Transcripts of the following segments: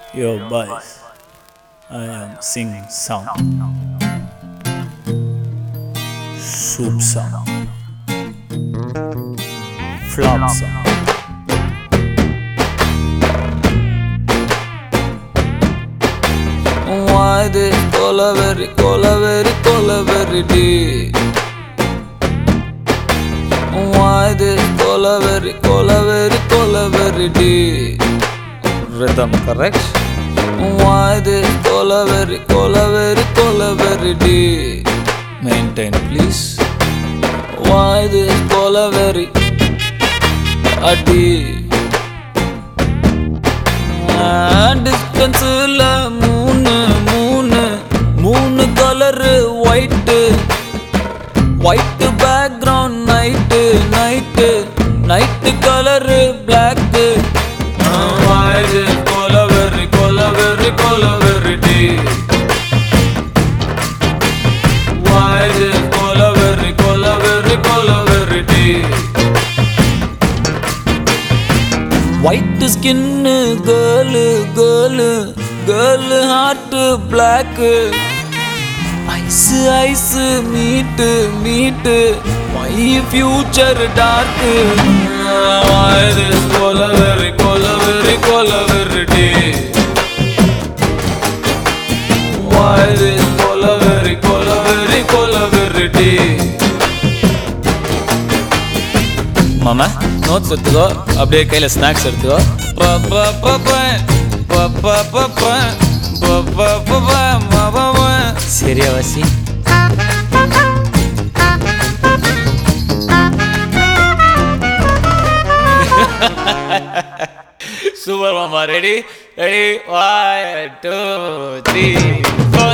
Yo boys, I am singing song, soup song, flop song. Why this colaveri day? Why this colaveri day? Rhythm correct? Why this colaveri day? Maintain please. Why this colaveri a day? Distance la moon color white background night color black. Why this colaveri day? Why this colaveri day? White skin girl heart black. Ice meet my future dark. Why this colaveri day? Why this colaveri day? மாமா notes எடுத்துக்கோ, அப்படியே கையில snacks எடுத்துக்கோ. சரியா வாசி? Super மாமா. Ready 1 2 3 4.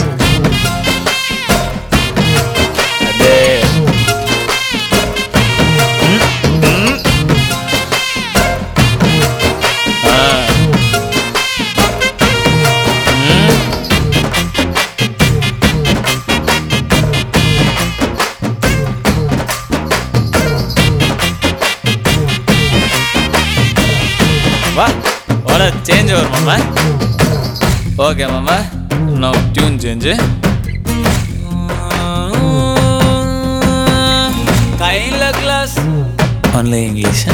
அதே வா ஓட சேஞ்ச் வரும் மாமா. ஓகே மாமா, நோ டியூன் சேஞ்ச். கையில கிளாஸ் ஒன்லி இங்கிலீஷ்.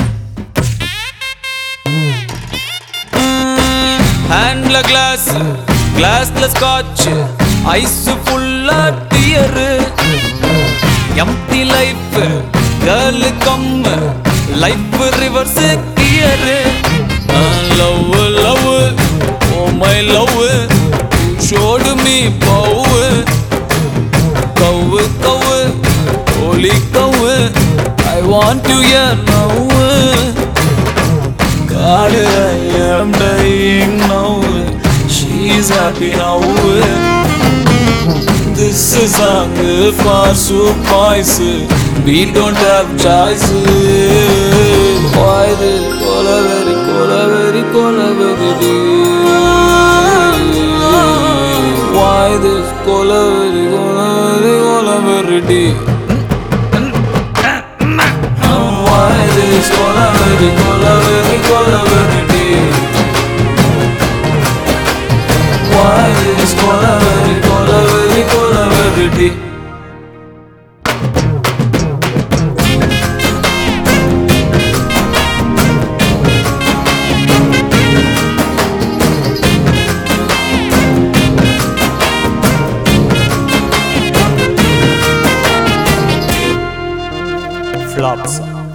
ஹேண்ட்ல கிளாஸ் கிளாஸ்ல ஸ்காட்ச் ஐஸ் ஃபுல்லா dear. Empty life girl come life reverse gear. Love, oh my love, showed me power. Cow, holy cow, I want you here now. God, I am dying now. She's happy now. This is song for soup boys. We don't have choice. Why this colaveri day? Why this colaveri day? Why this colaveri day? Why this colaveri day? Flop song.